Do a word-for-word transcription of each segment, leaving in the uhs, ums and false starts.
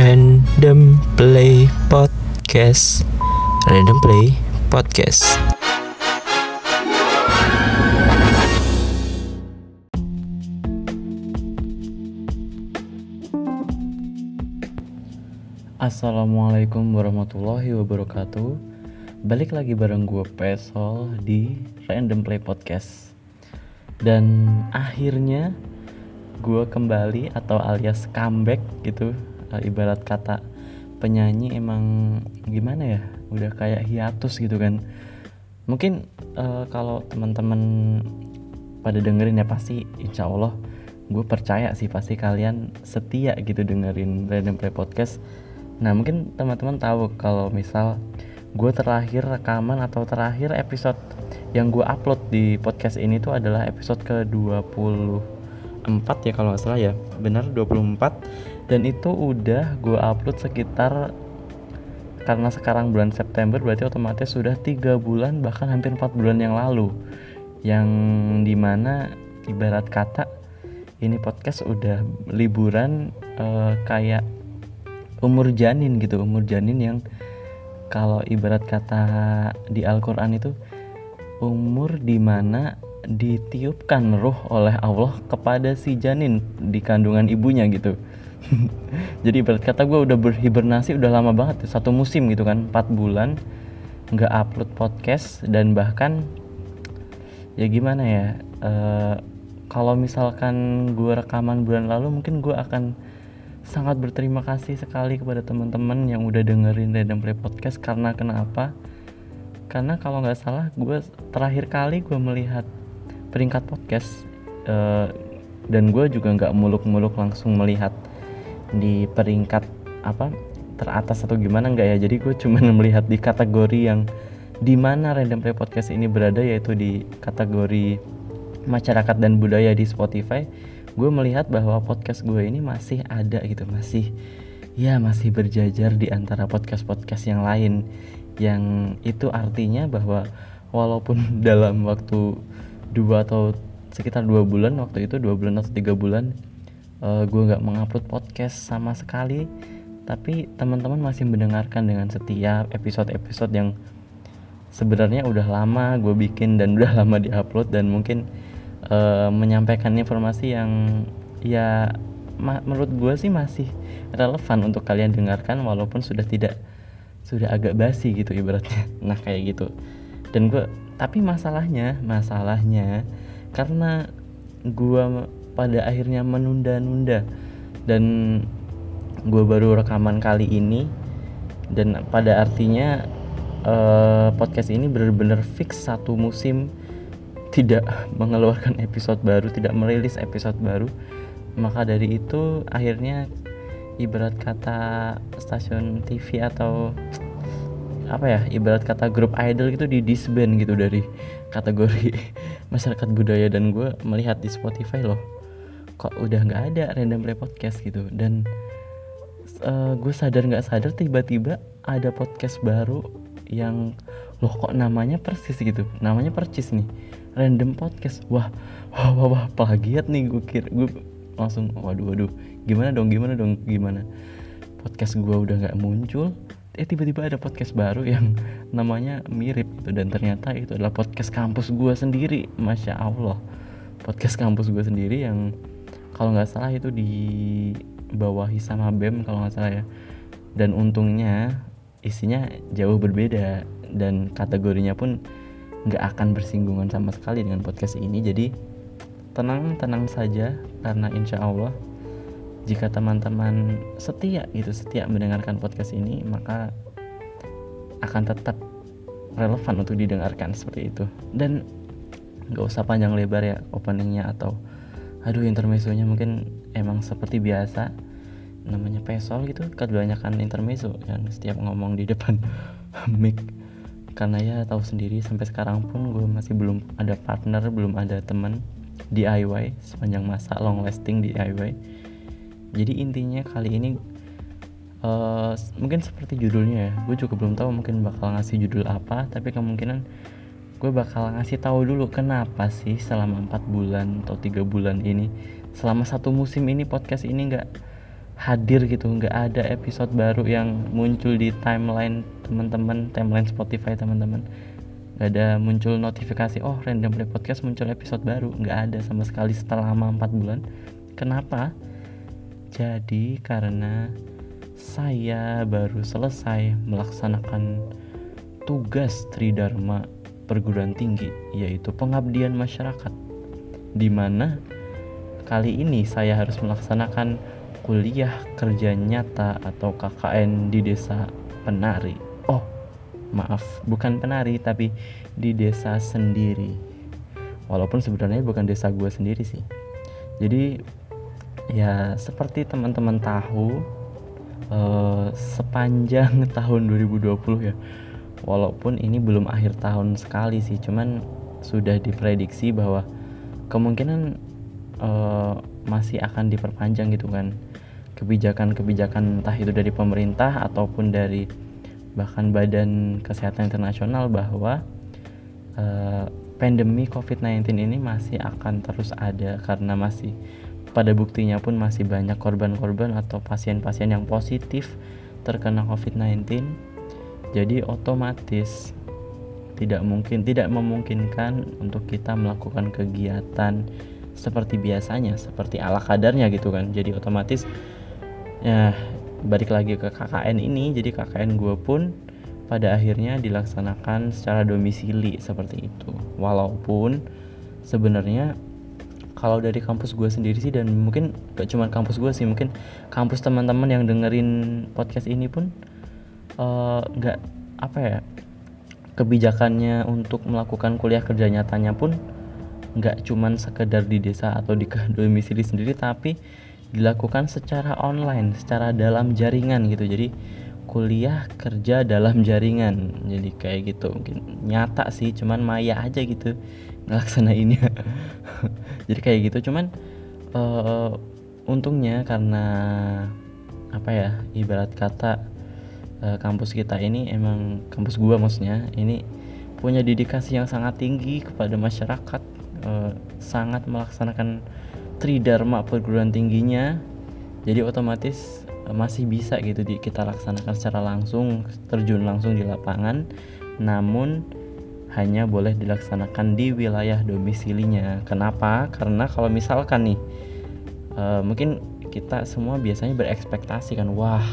Random Play Podcast. Random Play Podcast. Assalamualaikum warahmatullahi wabarakatuh. Balik lagi bareng gue Pesol di Random Play Podcast. Dan akhirnya gue kembali atau alias comeback gitu. Ibarat kata penyanyi emang gimana ya, udah kayak hiatus gitu kan. Mungkin uh, kalau teman-teman pada dengerin ya pasti insya Allah gue percaya sih pasti kalian setia gitu dengerin Random Play Podcast. Nah mungkin teman-teman tahu kalau misal gue terakhir rekaman atau terakhir episode yang gue upload di podcast ini tuh adalah episode ke dua puluh empat ya kalau gak salah ya, benar dua puluh empat. Dan itu udah gue upload sekitar, karena sekarang bulan September berarti otomatis sudah tiga bulan bahkan hampir empat bulan yang lalu, yang dimana ibarat kata ini podcast udah liburan uh, kayak umur janin gitu, umur janin yang kalau ibarat kata di Al-Quran itu umur dimana ditiupkan ruh oleh Allah kepada si janin di kandungan ibunya gitu. Jadi ibarat kata gue udah berhibernasi udah lama banget, satu musim gitu kan, empat bulan nggak upload podcast. Dan bahkan ya gimana ya, uh, kalau misalkan gue rekaman bulan lalu mungkin gue akan sangat berterima kasih sekali kepada teman-teman yang udah dengerin Random Play Podcast. Karena kenapa? Karena kalau nggak salah gue terakhir kali gue melihat peringkat podcast uh, dan gue juga nggak muluk-muluk langsung melihat di peringkat apa teratas atau gimana, nggak ya. Jadi gue cuma melihat di kategori yang dimana Random Play Podcast ini berada, yaitu di kategori masyarakat dan budaya di Spotify. Gue melihat bahwa podcast gue ini masih ada gitu, masih ya masih berjajar di antara podcast-podcast yang lain. Yang itu artinya bahwa walaupun dalam waktu dua atau sekitar dua bulan waktu itu dua bulan atau tiga bulan uh, gue nggak mengupload podcast sama sekali, tapi teman-teman masih mendengarkan dengan setia episode-episode yang sebenarnya udah lama gue bikin dan udah lama diupload, dan mungkin uh, menyampaikan informasi yang ya ma- menurut gue sih masih relevan untuk kalian dengarkan walaupun sudah tidak sudah agak basi gitu ibaratnya. Nah kayak gitu. Dan gue tapi masalahnya masalahnya karena gue pada akhirnya menunda-nunda dan gue baru rekaman kali ini, dan pada artinya uh, podcast ini benar-benar fix satu musim tidak mengeluarkan episode baru, tidak merilis episode baru. Maka dari itu akhirnya ibarat kata stasiun T V atau apa ya, ibarat kata grup idol gitu di disband gitu dari kategori masyarakat budaya. Dan gue melihat di Spotify loh kok udah nggak ada Random Play Podcast gitu. Dan uh, gue sadar nggak sadar tiba-tiba ada podcast baru yang loh kok namanya persis gitu, namanya percis nih, Random Podcast. Wah wah wah, wah plagiat nih, gue kira, gue langsung waduh waduh gimana dong gimana dong gimana podcast gue udah nggak muncul, eh tiba-tiba ada podcast baru yang namanya mirip gitu. Dan ternyata itu adalah podcast kampus gue sendiri. Masya Allah, podcast kampus gue sendiri yang kalau nggak salah itu dibawahi sama B E M kalau nggak salah ya. Dan untungnya isinya jauh berbeda dan kategorinya pun nggak akan bersinggungan sama sekali dengan podcast ini. Jadi tenang-tenang saja, karena insya Allah jika teman-teman setia gitu, setia mendengarkan podcast ini, maka akan tetap relevan untuk didengarkan seperti itu. Dan gak usah panjang lebar ya openingnya atau aduh intermezzonya, mungkin emang seperti biasa namanya Pesol gitu, kebanyakan intermezzo yang setiap ngomong di depan mic. Karena ya tahu sendiri sampai sekarang pun gue masih belum ada partner, belum ada teman D I Y sepanjang masa, long lasting D I Y. Jadi intinya kali ini uh, mungkin seperti judulnya ya, gue juga belum tahu mungkin bakal ngasih judul apa, tapi kemungkinan gue bakal ngasih tahu dulu kenapa sih selama empat bulan atau tiga bulan ini, selama satu musim ini podcast ini nggak hadir gitu, nggak ada episode baru yang muncul di timeline teman-teman, timeline Spotify teman-teman. Nggak ada muncul notifikasi, oh Random Play Podcast muncul episode baru, nggak ada sama sekali selama empat bulan. Kenapa? Jadi karena saya baru selesai melaksanakan tugas Tridharma perguruan tinggi, yaitu pengabdian masyarakat, di mana kali ini saya harus melaksanakan kuliah kerja nyata atau K K N di desa penari. Oh, maaf, bukan penari tapi di desa sendiri. Walaupun sebenarnya bukan desa gue sendiri sih. Jadi ya seperti teman-teman tahu, eh, sepanjang tahun dua ribu dua puluh ya, walaupun ini belum akhir tahun sekali sih, cuman sudah diprediksi bahwa kemungkinan uh, masih akan diperpanjang gitu kan, kebijakan-kebijakan entah itu dari pemerintah ataupun dari bahkan Badan Kesehatan Internasional, bahwa uh, pandemi covid sembilan belas ini masih akan terus ada, karena masih pada buktinya pun masih banyak korban-korban atau pasien-pasien yang positif terkena covid sembilan belas. Jadi otomatis tidak mungkin, tidak memungkinkan untuk kita melakukan kegiatan seperti biasanya, seperti ala kadarnya gitu kan. Jadi otomatis ya balik lagi ke K K N ini. Jadi K K N gue pun pada akhirnya dilaksanakan secara domisili seperti itu. Walaupun sebenarnya kalau dari kampus gue sendiri sih, dan mungkin gak cuma kampus gue sih, mungkin kampus teman-teman yang dengerin podcast ini pun nggak uh, apa ya, kebijakannya untuk melakukan kuliah kerja nyatanya pun nggak cuman sekedar di desa atau di domisili sendiri, tapi dilakukan secara online, secara dalam jaringan gitu. Jadi kuliah kerja dalam jaringan, jadi kayak gitu. Mungkin nyata sih, cuman maya aja gitu ngelaksanainnya. Jadi kayak gitu. Cuman uh, untungnya karena apa ya, ibarat kata kampus kita ini, emang kampus gua maksudnya, ini punya dedikasi yang sangat tinggi kepada masyarakat, eh, sangat melaksanakan Tridharma perguruan tingginya. Jadi otomatis eh, masih bisa gitu di, kita laksanakan secara langsung, terjun langsung di lapangan, namun hanya boleh dilaksanakan di wilayah domisilinya. Kenapa? Karena kalau misalkan nih eh, mungkin kita semua biasanya berekspektasi kan, wah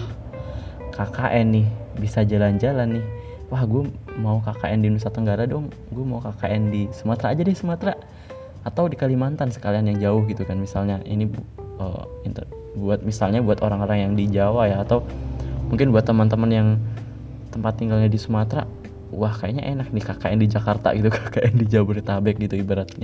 K K N nih, bisa jalan-jalan nih, wah gue mau K K N di Nusa Tenggara dong, gue mau K K N di Sumatera aja deh, Sumatera atau di Kalimantan sekalian yang jauh gitu kan. Misalnya ini uh, inter- buat misalnya buat orang-orang yang di Jawa ya, atau mungkin buat teman-teman yang tempat tinggalnya di Sumatera, wah kayaknya enak nih K K N di Jakarta gitu, K K N di Jabodetabek gitu ibaratnya.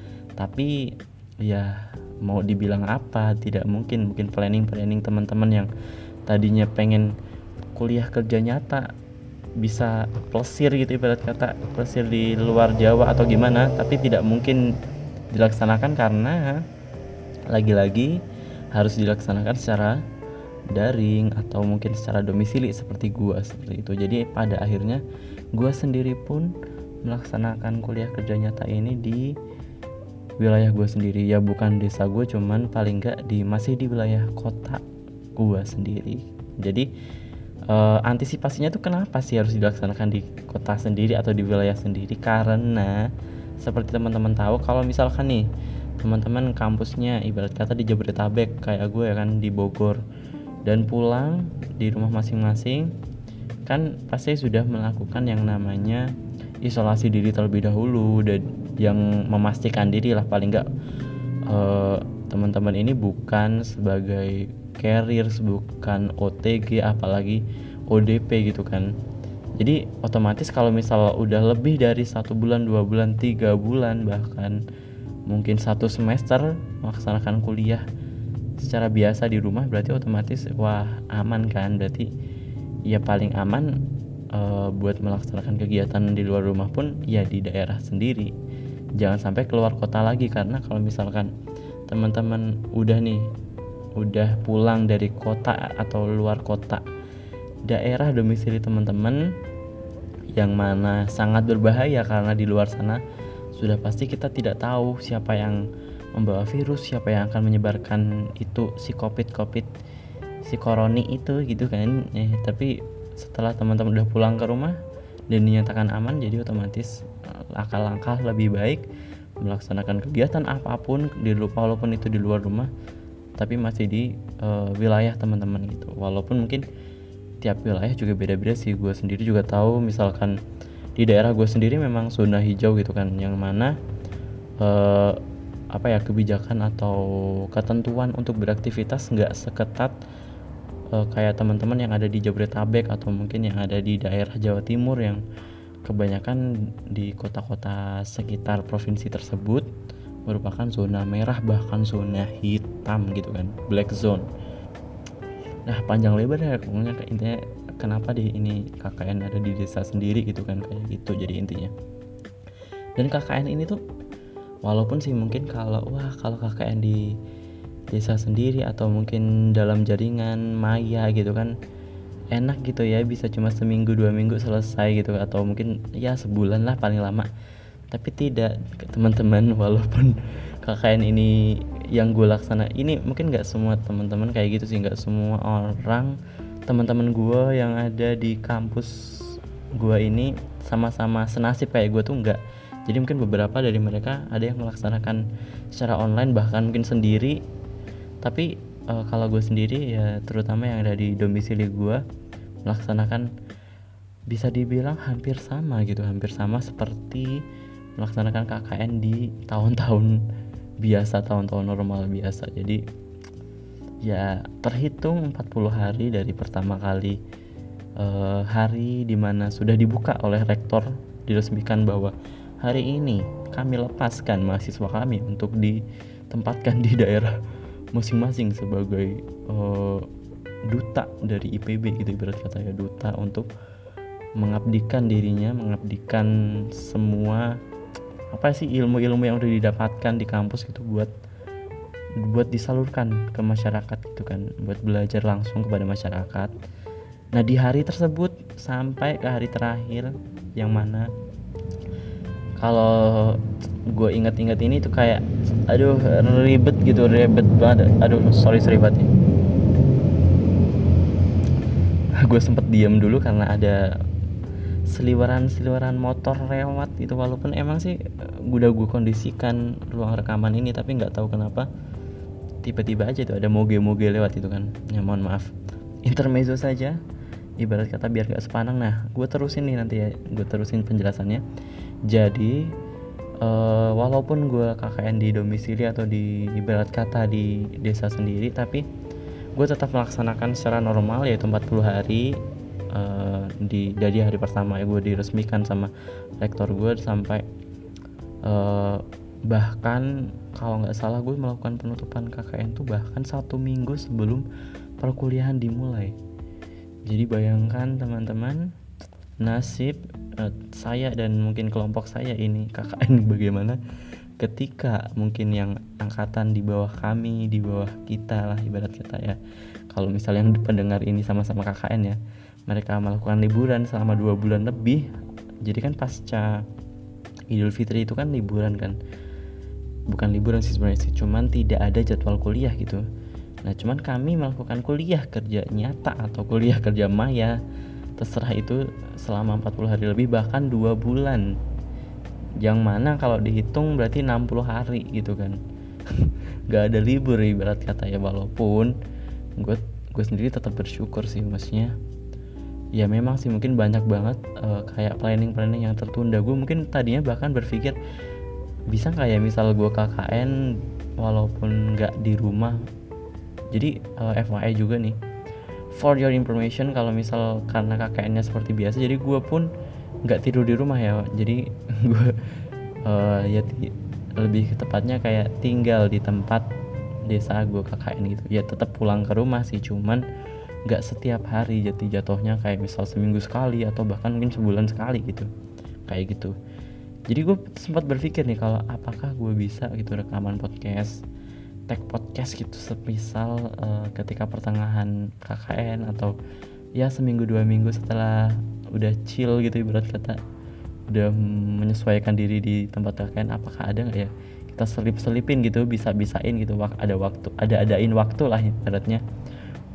Tapi ya mau dibilang apa, tidak mungkin. Mungkin planning-planning teman-teman yang tadinya pengen kuliah kerja nyata bisa plesir gitu, ibarat kata plesir di luar Jawa atau gimana, tapi tidak mungkin dilaksanakan karena lagi-lagi harus dilaksanakan secara daring atau mungkin secara domisili seperti gua seperti itu. Jadi pada akhirnya gua sendiri pun melaksanakan kuliah kerja nyata ini di wilayah gua sendiri, ya bukan desa gua, cuman paling enggak di masih di wilayah kota gua sendiri. Jadi Uh, antisipasinya tuh kenapa sih harus dilaksanakan di kota sendiri atau di wilayah sendiri? Karena seperti teman-teman tahu, kalau misalkan nih teman-teman kampusnya ibarat kata di Jabodetabek kayak gue ya kan, di Bogor, dan pulang di rumah masing-masing, kan pasti sudah melakukan yang namanya isolasi diri terlebih dahulu, dan yang memastikan diri lah paling enggak uh, teman-teman ini bukan sebagai carrier, bukan O T G apalagi O D P gitu kan. Jadi otomatis kalau misal udah lebih dari satu bulan, dua bulan, tiga bulan, bahkan mungkin satu semester melaksanakan kuliah secara biasa di rumah, berarti otomatis wah aman kan. Berarti ya paling aman e, buat melaksanakan kegiatan di luar rumah pun ya di daerah sendiri. Jangan sampai keluar kota lagi, karena kalau misalkan teman-teman udah nih udah pulang dari kota atau luar kota, daerah domisili teman-teman yang mana sangat berbahaya, karena di luar sana sudah pasti kita tidak tahu siapa yang membawa virus, siapa yang akan menyebarkan itu si covid covid si koroni itu gitu kan. Eh tapi setelah teman-teman udah pulang ke rumah dan dinyatakan aman, jadi otomatis langkah-langkah lebih baik melaksanakan kegiatan apapun di walaupun itu di luar rumah tapi masih di uh, wilayah teman-teman gitu. Walaupun mungkin tiap wilayah juga beda-beda sih. Gue sendiri juga tahu misalkan di daerah gue sendiri memang zona hijau gitu kan, yang mana uh, apa ya kebijakan atau ketentuan untuk beraktivitas nggak seketat uh, kayak teman-teman yang ada di Jabodetabek atau mungkin yang ada di daerah Jawa Timur yang kebanyakan di kota-kota sekitar provinsi tersebut merupakan zona merah bahkan zona hitam gitu kan, black zone. Nah panjang lebar ya pokoknya intinya kenapa di ini K K N ada di desa sendiri gitu kan, kayak gitu jadi intinya. Dan K K N ini tuh walaupun sih mungkin kalau wah kalau K K N di desa sendiri atau mungkin dalam jaringan maya gitu kan enak gitu ya, bisa cuma seminggu dua minggu selesai gitu, atau mungkin ya sebulan lah paling lama. Tapi tidak teman-teman, walaupun K K N ini yang gue laksana ini mungkin nggak semua teman-teman kayak gitu sih, nggak semua orang teman-teman gue yang ada di kampus gue ini sama-sama senasib kayak gue tuh nggak. Jadi mungkin beberapa dari mereka ada yang melaksanakan secara online bahkan mungkin sendiri. Tapi uh, kalau gue sendiri ya terutama yang ada di domisili gue melaksanakan bisa dibilang hampir sama gitu, hampir sama seperti melaksanakan K K N di tahun-tahun biasa, tahun-tahun normal biasa. Jadi ya terhitung empat puluh hari dari pertama kali uh, hari dimana sudah dibuka oleh rektor, diresmikan bahwa hari ini kami lepaskan mahasiswa kami untuk ditempatkan di daerah masing-masing sebagai uh, duta dari I P B gitu, ibarat kata ya, duta untuk mengabdikan dirinya, mengabdikan semua apa sih ilmu-ilmu yang udah didapatkan di kampus gitu buat buat disalurkan ke masyarakat gitu kan, buat belajar langsung kepada masyarakat. Nah di hari tersebut sampai ke hari terakhir yang mana kalau gue ingat-ingat ini tuh kayak aduh ribet gitu, ribet banget. Aduh sorry sorry banget nih. Gue sempet diam dulu karena ada seliweran-seliweran motor lewat itu, walaupun emang sih udah gue kondisikan ruang rekaman ini, tapi nggak tahu kenapa tiba-tiba aja tuh ada moge-moge lewat itu kan. Ya mohon maaf, intermezzo saja, ibarat kata biar gak sepanang. Nah gue terusin nih nanti ya, gue terusin penjelasannya. Jadi uh, walaupun gue K K N di domisili atau di ibarat kata di desa sendiri, tapi gue tetap melaksanakan secara normal yaitu empat puluh hari. Uh, di dari hari pertama ya gue diresmikan sama rektor gue sampai uh, bahkan kalau nggak salah gue melakukan penutupan K K N tuh bahkan satu minggu sebelum perkuliahan dimulai. Jadi bayangkan teman-teman nasib uh, saya dan mungkin kelompok saya ini K K N bagaimana ketika mungkin yang angkatan di bawah kami, di bawah kita lah ibarat kata ya, kalau misalnya yang pendengar ini sama-sama K K N ya, mereka melakukan liburan selama dua bulan lebih. Jadi kan pasca Idul Fitri itu kan liburan kan, bukan liburan sih sebenarnya sih, cuman tidak ada jadwal kuliah gitu. Nah cuman kami melakukan kuliah kerja nyata atau kuliah kerja maya, terserah itu selama empat puluh hari lebih, bahkan dua bulan, yang mana kalau dihitung berarti enam puluh hari gitu kan. Gak ada libur ibarat kata ya, walaupun gue gue sendiri tetap bersyukur sih, maksudnya ya memang sih mungkin banyak banget uh, kayak planning-planning yang tertunda. Gue mungkin tadinya bahkan berpikir bisa nggak ya misal gue K K N walaupun nggak di rumah. Jadi uh, F Y I juga nih, for your information, kalau misal karena K K N-nya seperti biasa, jadi gue pun nggak tidur di rumah ya. Jadi gue uh, ya t- lebih tepatnya kayak tinggal di tempat desa gue K K N gitu. Ya tetap pulang ke rumah sih, cuman nggak setiap hari, jadi jatuhnya kayak misal seminggu sekali atau bahkan mungkin sebulan sekali gitu, kayak gitu. Jadi gue sempat berpikir nih kalau apakah gue bisa gitu rekaman podcast, tag podcast gitu semisal uh, ketika pertengahan K K N atau ya seminggu dua minggu setelah udah chill gitu ibarat kata, udah menyesuaikan diri di tempat K K N, apakah ada nggak ya kita selip-selipin gitu, bisa-bisain gitu, ada waktu, ada adain waktu lah ibaratnya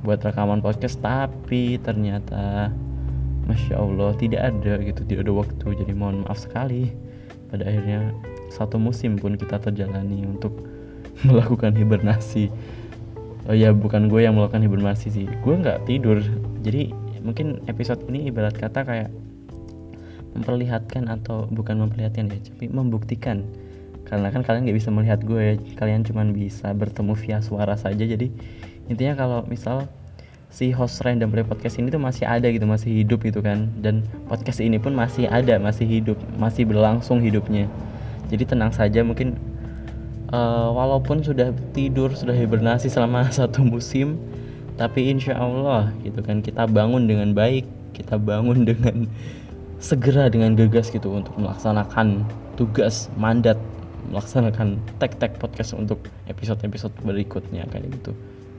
buat rekaman podcast, tapi ternyata Masya Allah tidak ada gitu, tidak ada waktu. Jadi mohon maaf sekali. Pada akhirnya satu musim pun kita terjalani untuk melakukan hibernasi. Oh ya, bukan gue yang melakukan hibernasi sih, gue nggak tidur. Jadi mungkin episode ini ibarat kata kayak memperlihatkan, atau bukan memperlihatkan ya, tapi membuktikan. Karena kan kalian nggak bisa melihat gue ya, kalian cuma bisa bertemu via suara saja. Jadi intinya kalau misal si host Random Play Podcast ini tuh masih ada gitu, masih hidup gitu kan, dan podcast ini pun masih ada, masih hidup, masih berlangsung hidupnya. Jadi tenang saja, mungkin uh, walaupun sudah tidur, sudah hibernasi selama satu musim, tapi insya Allah gitu kan, kita bangun dengan baik, kita bangun dengan segera, dengan gegas gitu untuk melaksanakan tugas mandat, melaksanakan tag-tag podcast untuk episode-episode berikutnya kayak gitu.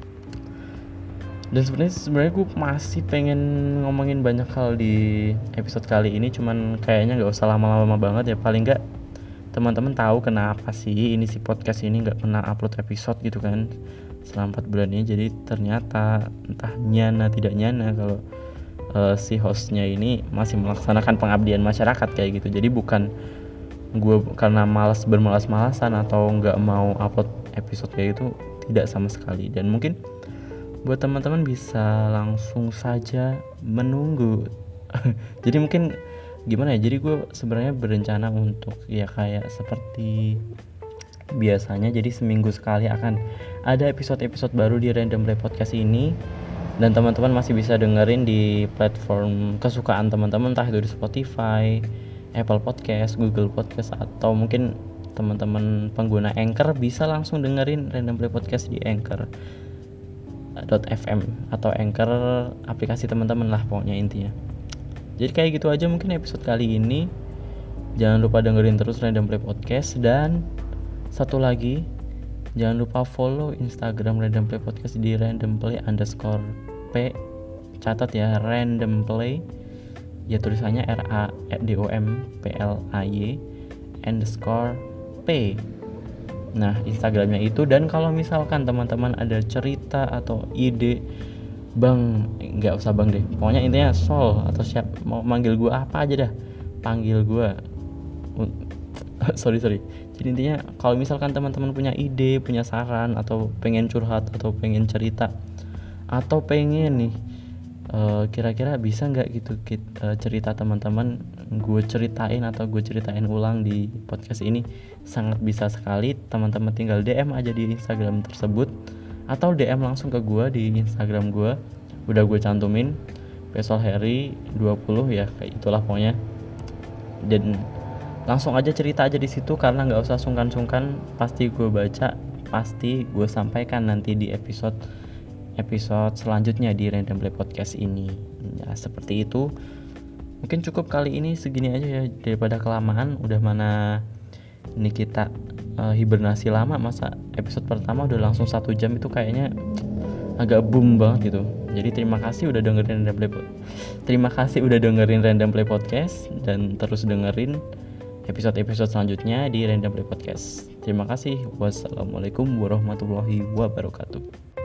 Dan sebenarnya sebenarnya gue masih pengen ngomongin banyak hal di episode kali ini, cuman kayaknya nggak usah lama-lama banget ya. Paling nggak teman-teman tahu kenapa sih ini si podcast ini nggak pernah upload episode gitu kan selama empat bulan ini. Jadi ternyata entah nyana tidak nyana kalau uh, si hostnya ini masih melaksanakan pengabdian masyarakat kayak gitu. Jadi bukan gue karena malas bermalas-malasan atau nggak mau upload episode kayak gitu, tidak sama sekali. Dan mungkin buat teman-teman bisa langsung saja menunggu. Jadi mungkin gimana ya, jadi gue sebenarnya berencana untuk ya kayak seperti biasanya, jadi seminggu sekali akan ada episode-episode baru di Random Play Podcast ini. Dan teman-teman masih bisa dengerin di platform kesukaan teman-teman, entah itu di Spotify, Apple Podcast, Google Podcast, atau mungkin teman-teman pengguna Anchor bisa langsung dengerin Random Play Podcast di Anchor .fm atau Anchor, aplikasi teman-teman lah pokoknya intinya. Jadi kayak gitu aja mungkin episode kali ini. Jangan lupa dengerin terus Random Play Podcast, dan satu lagi jangan lupa follow Instagram Random Play Podcast di randomplay underscore p. Catat ya, Random Play ya, tulisannya R A D O M P L A Y underscore P. Nah, Instagramnya itu. Dan kalau misalkan teman-teman ada cerita atau ide, bang, nggak usah bang deh, pokoknya intinya Sol atau siap mau manggil gue apa aja dah, panggil gue. sorry sorry jadi intinya kalau misalkan teman-teman punya ide, punya saran, atau pengen curhat, atau pengen cerita, atau pengen nih uh, kira-kira bisa nggak gitu kita, uh, cerita teman-teman gue ceritain atau gue ceritain ulang di podcast ini, sangat bisa sekali. Teman-teman tinggal D M aja di Instagram tersebut, atau D M langsung ke gue di Instagram gue, udah gue cantumin Pesol Harry dua puluh ya, kayak itulah pokoknya. Dan langsung aja cerita aja di situ, karena nggak usah sungkan-sungkan, pasti gue baca, pasti gue sampaikan nanti di episode episode selanjutnya di Random Play Podcast ini. Ya seperti itu. Mungkin cukup kali ini segini aja ya, daripada kelamaan. Udah mana ini kita uh, hibernasi lama, masa episode pertama udah langsung satu jam, itu kayaknya agak boom banget gitu. Jadi terima kasih udah dengerin Random Play Terima kasih udah dengerin Random Play Podcast, dan terus dengerin episode-episode selanjutnya di Random Play Podcast. Terima kasih. Wassalamualaikum warahmatullahi wabarakatuh.